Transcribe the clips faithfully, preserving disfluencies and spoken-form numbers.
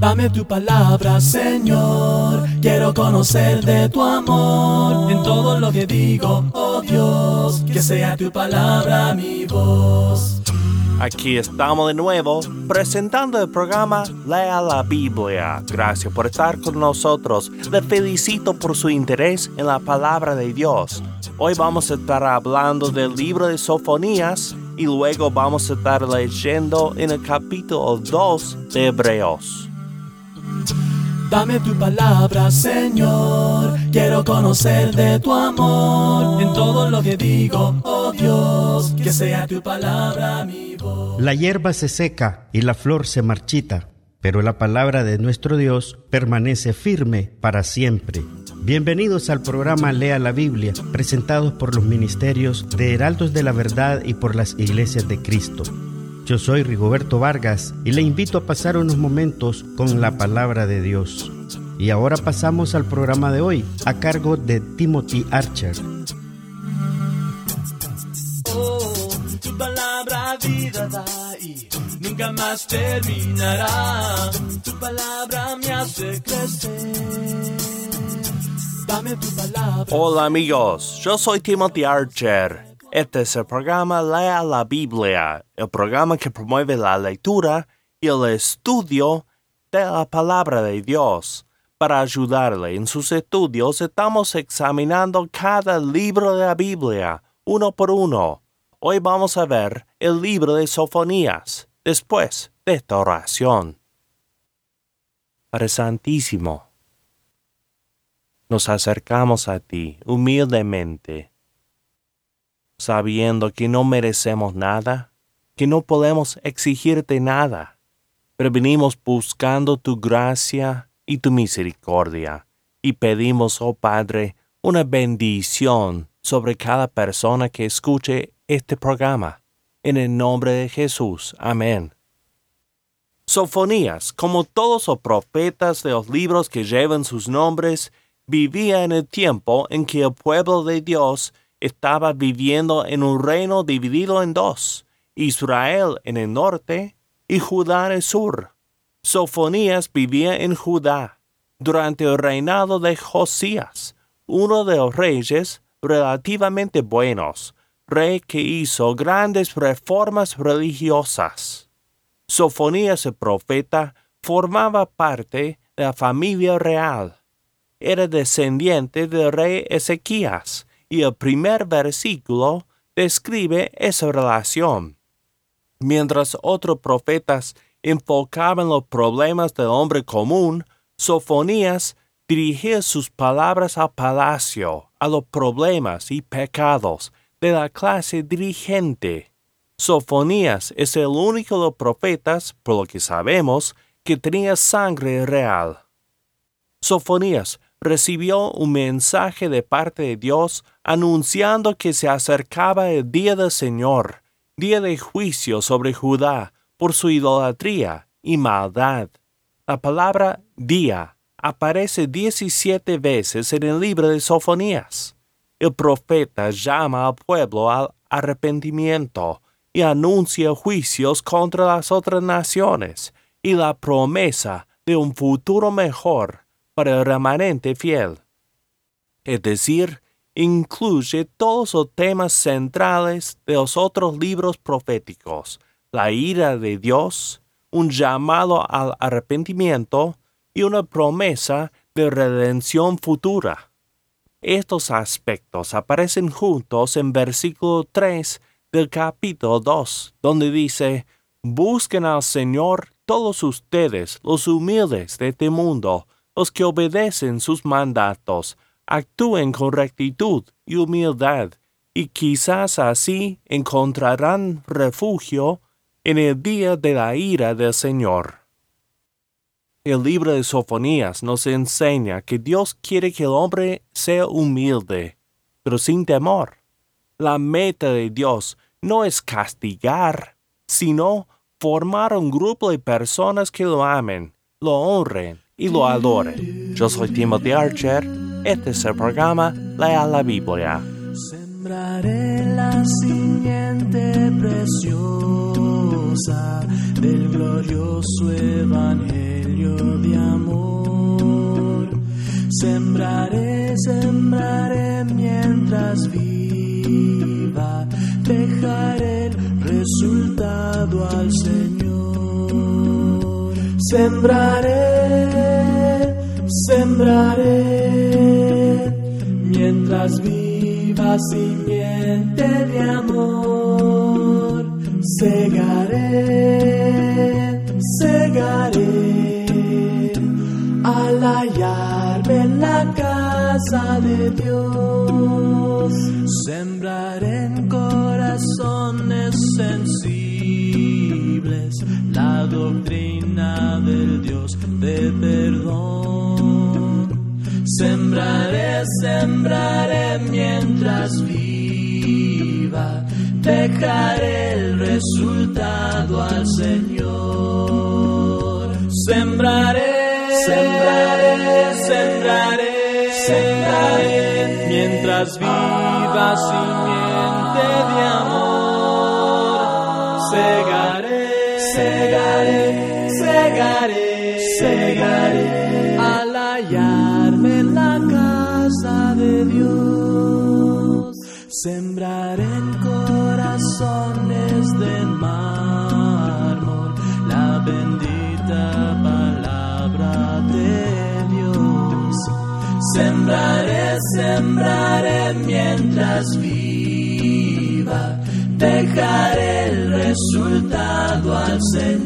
Dame tu palabra, Señor, quiero conocer de tu amor. En todo lo que digo, oh Dios, que sea tu palabra mi voz. Aquí estamos de nuevo, presentando el programa Lea la Biblia. Gracias por estar con nosotros. Le felicito por su interés en la palabra de Dios. Hoy vamos a estar hablando del libro de Sofonías y luego vamos a estar leyendo en el capítulo dos de Hebreos. Dame tu palabra, Señor, quiero conocer de tu amor. En todo lo que digo, oh Dios, que sea tu palabra mi voz. La hierba se seca y la flor se marchita, pero la palabra de nuestro Dios permanece firme para siempre. Bienvenidos al programa Lea la Biblia, presentados por los ministerios de Heraldos de la Verdad y por las Iglesias de Cristo. Yo soy Rigoberto Vargas y le invito a pasar unos momentos con la palabra de Dios. Y ahora pasamos al programa de hoy, a cargo de Timothy Archer. Oh, tu palabra vida da y nunca más terminará. Tu palabra me hace crecer. Dame tu palabra. Hola amigos, yo soy Timothy Archer. Este es el programa Lea la Biblia, el programa que promueve la lectura y el estudio de la palabra de Dios. Para ayudarle en sus estudios, estamos examinando cada libro de la Biblia, uno por uno. Hoy vamos a ver el libro de Sofonías, después de esta oración. Padre Santísimo, nos acercamos a ti humildemente, sabiendo que no merecemos nada, que no podemos exigirte nada, pero venimos buscando tu gracia y tu misericordia, y pedimos, oh Padre, una bendición sobre cada persona que escuche este programa. En el nombre de Jesús. Amén. Sofonías, como todos los profetas de los libros que llevan sus nombres, vivía en el tiempo en que el pueblo de Dios estaba viviendo en un reino dividido en dos, Israel en el norte y Judá en el sur. Sofonías vivía en Judá durante el reinado de Josías, uno de los reyes relativamente buenos, rey que hizo grandes reformas religiosas. Sofonías el profeta formaba parte de la familia real. Era descendiente del rey Ezequías, y el primer versículo describe esa relación. Mientras otros profetas enfocaban los problemas del hombre común, Sofonías dirigía sus palabras al palacio, a los problemas y pecados de la clase dirigente. Sofonías es el único de los profetas, por lo que sabemos, que tenía sangre real. Sofonías recibió un mensaje de parte de Dios anunciando que se acercaba el día del Señor, día de juicio sobre Judá por su idolatría y maldad. La palabra día aparece diecisiete veces en el libro de Sofonías. El profeta llama al pueblo al arrepentimiento y anuncia juicios contra las otras naciones y la promesa de un futuro mejor para el remanente fiel. Es decir, incluye todos los temas centrales de los otros libros proféticos, la ira de Dios, un llamado al arrepentimiento y una promesa de redención futura. Estos aspectos aparecen juntos en versículo tres del capítulo dos, donde dice: «Busquen al Señor todos ustedes, los humildes de este mundo, los que obedecen sus mandatos, actúen con rectitud y humildad, y quizás así encontrarán refugio en el día de la ira del Señor». El libro de Sofonías nos enseña que Dios quiere que el hombre sea humilde, pero sin temor. La meta de Dios no es castigar, sino formar un grupo de personas que lo amen, lo honren y lo adoren. Yo soy Timothy Archer. Este es el programa Lea la Biblia. Sembraré la simiente preciosa del glorioso evangelio Sembraré, sembraré mientras viva, dejaré el resultado al Señor. Sembraré, sembraré, mientras viva simiente de amor. Segaré, segaré, al hallarme en la casa de Dios. Sembraré en corazones sensibles la doctrina del Dios de perdón. Sembraré, sembraré mientras viva, dejaré el resultado al Señor. Sembraré, sembraré, sembraré, sembraré, mientras viva simiente de amor. Segaré, segaré, segaré, segaré, al hallarme en la casa de Dios. Sembraré en corazones de mármol la bendita palabra de Dios. Sembraré, sembraré mientras viva, dejaré el resultado al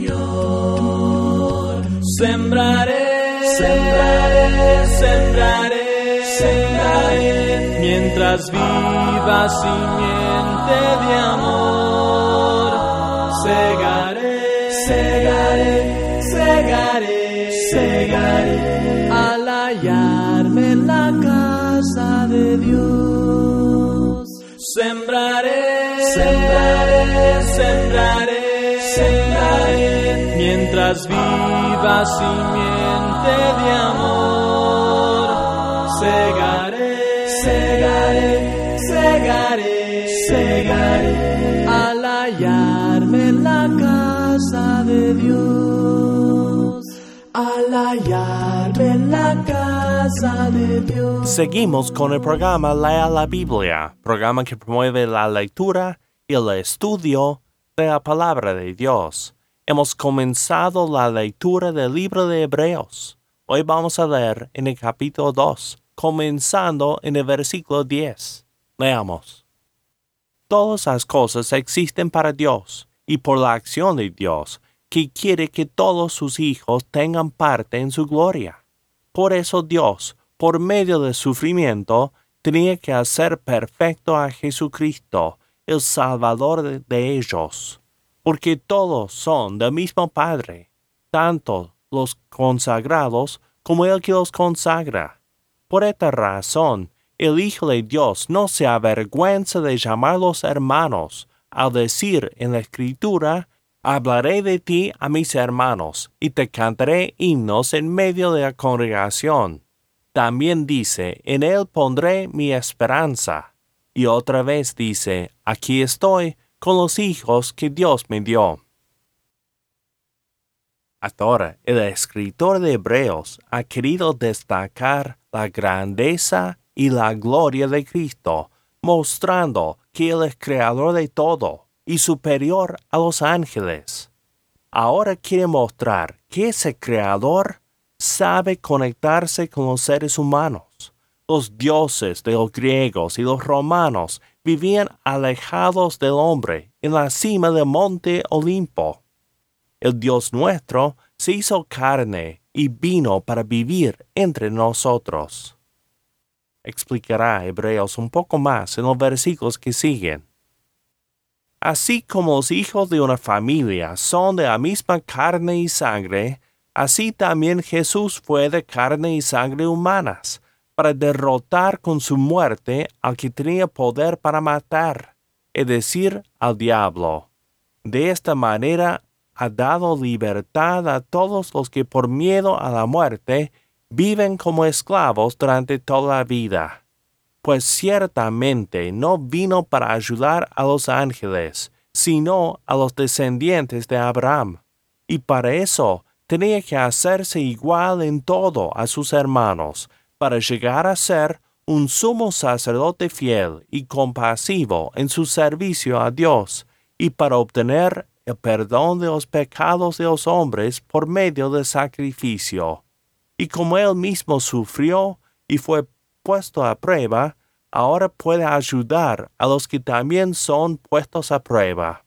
Señor. Sembraré, sembraré, sembraré, sembraré, mientras viva simiente de amor. Segaré, segaré, segaré, segaré, al hallarme en la casa de Dios. Sembraré, sembraré, sembraré, sembraré, mientras viva simiente de amor. Segaré, segaré, segaré, segaré, al hallarme en la casa de Dios. Al hallarme en la casa de Dios. Seguimos con el programa Lea la Biblia, programa que promueve la lectura y el estudio de la palabra de Dios. Hemos comenzado la lectura del libro de Hebreos. Hoy vamos a leer en el capítulo dos, comenzando en el versículo diez. Leamos. Todas las cosas existen para Dios y por la acción de Dios, que quiere que todos sus hijos tengan parte en su gloria. Por eso Dios, por medio del sufrimiento, tenía que hacer perfecto a Jesucristo, el Salvador de, de ellos, porque todos son del mismo Padre, tanto los consagrados como el que los consagra. Por esta razón, el Hijo de Dios no se avergüenza de llamarlos hermanos, al decir en la Escritura: hablaré de ti a mis hermanos, y te cantaré himnos en medio de la congregación. También dice: en él pondré mi esperanza. Y otra vez dice: aquí estoy con los hijos que Dios me dio. Hasta ahora, el escritor de Hebreos ha querido destacar la grandeza y la gloria de Cristo, mostrando que Él es creador de todo y superior a los ángeles. Ahora quiere mostrar que ese creador sabe conectarse con los seres humanos. Los dioses de los griegos y los romanos vivían alejados del hombre en la cima del monte Olimpo. El Dios nuestro se hizo carne y vino para vivir entre nosotros. Explicará Hebreos un poco más en los versículos que siguen. Así como los hijos de una familia son de la misma carne y sangre, así también Jesús fue de carne y sangre humanas, para derrotar con su muerte al que tenía poder para matar, es decir, al diablo. De esta manera ha dado libertad a todos los que por miedo a la muerte viven como esclavos durante toda la vida. Pues ciertamente no vino para ayudar a los ángeles, sino a los descendientes de Abraham, y para eso tenía que hacerse igual en todo a sus hermanos, para llegar a ser un sumo sacerdote fiel y compasivo en su servicio a Dios y para obtener el perdón de los pecados de los hombres por medio del sacrificio. Y como Él mismo sufrió y fue puesto a prueba, ahora puede ayudar a los que también son puestos a prueba.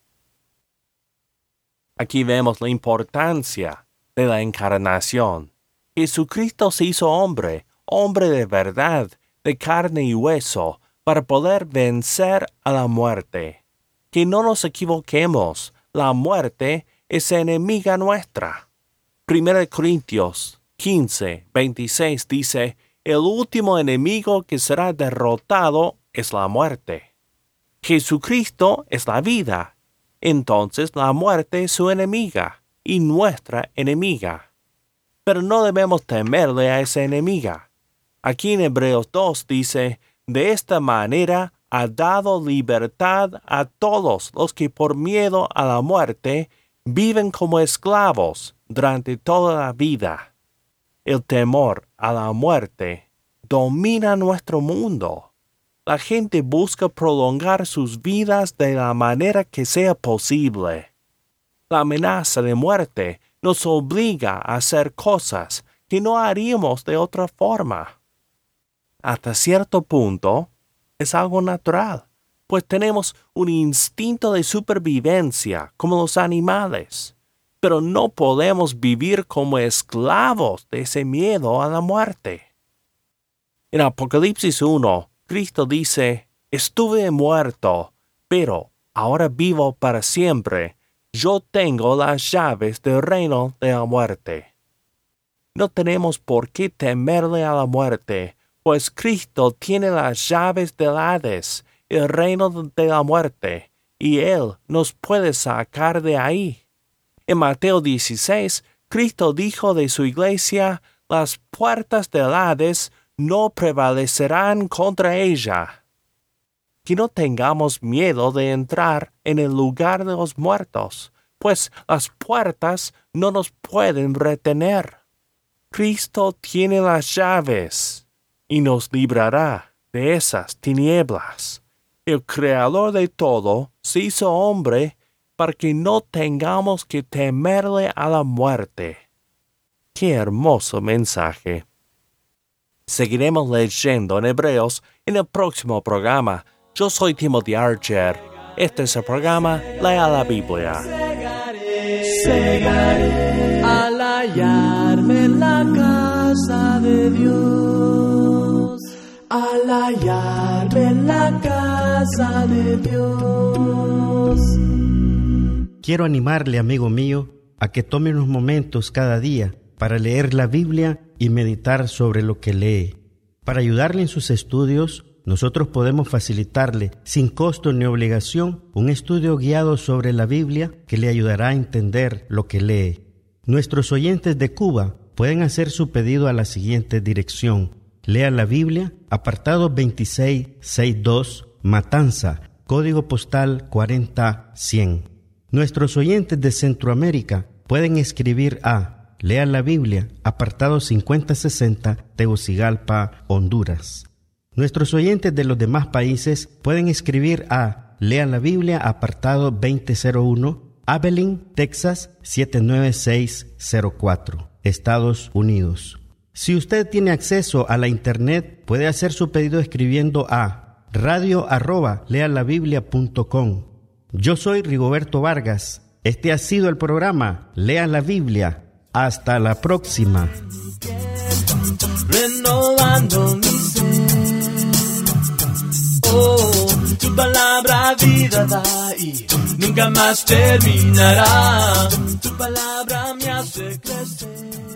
Aquí vemos la importancia de la encarnación. Jesucristo se hizo hombre, hombre de verdad, de carne y hueso, para poder vencer a la muerte. Que no nos equivoquemos, la muerte es enemiga nuestra. Primera de Corintios quince, veintiséis dice, el último enemigo que será derrotado es la muerte. Jesucristo es la vida, entonces la muerte es su enemiga y nuestra enemiga. Pero no debemos temerle a esa enemiga. Aquí en Hebreos dos dice, de esta manera ha dado libertad a todos los que por miedo a la muerte viven como esclavos durante toda la vida. El temor a la muerte domina nuestro mundo. La gente busca prolongar sus vidas de la manera que sea posible. La amenaza de muerte nos obliga a hacer cosas que no haríamos de otra forma. Hasta cierto punto, es algo natural, pues tenemos un instinto de supervivencia como los animales, pero no podemos vivir como esclavos de ese miedo a la muerte. En Apocalipsis uno, Cristo dice, estuve muerto, pero ahora vivo para siempre. Yo tengo las llaves del reino de la muerte. No tenemos por qué temerle a la muerte, pues Cristo tiene las llaves del Hades, el reino de la muerte, y Él nos puede sacar de ahí. En Mateo dieciséis, Cristo dijo de su iglesia, las puertas del Hades no prevalecerán contra ella. Que no tengamos miedo de entrar en el lugar de los muertos, pues las puertas no nos pueden retener. Cristo tiene las llaves y nos librará de esas tinieblas. El Creador de todo se hizo hombre para que no tengamos que temerle a la muerte. ¡Qué hermoso mensaje! Seguiremos leyendo en Hebreos en el próximo programa. Yo soy Timothy Archer. Este es el programa Lea la Biblia. Segaré, segaré al hallarme en la casa de Dios. Al hallarme en la casa de Dios. Quiero animarle, amigo mío, a que tome unos momentos cada día para leer la Biblia y meditar sobre lo que lee. Para ayudarle en sus estudios, nosotros podemos facilitarle, sin costo ni obligación, un estudio guiado sobre la Biblia que le ayudará a entender lo que lee. Nuestros oyentes de Cuba pueden hacer su pedido a la siguiente dirección. Lea la Biblia, apartado veintiséis sesenta y dos, Matanza, código postal cuarenta cien. Nuestros oyentes de Centroamérica pueden escribir a Lea la Biblia, apartado cincuenta sesenta, Tegucigalpa, Honduras. Nuestros oyentes de los demás países pueden escribir a Lea la Biblia, apartado veinte cero uno, Abilene, Texas, siete nueve seis cero cuatro, Estados Unidos. Si usted tiene acceso a la internet, puede hacer su pedido escribiendo a radio arroba lealabiblia punto com. Yo soy Rigoberto Vargas. Este ha sido el programa Lea la Biblia. Hasta la próxima. Renovando mi ser. Oh, tu palabra vida da y nunca más terminará. Tu palabra me hace crecer.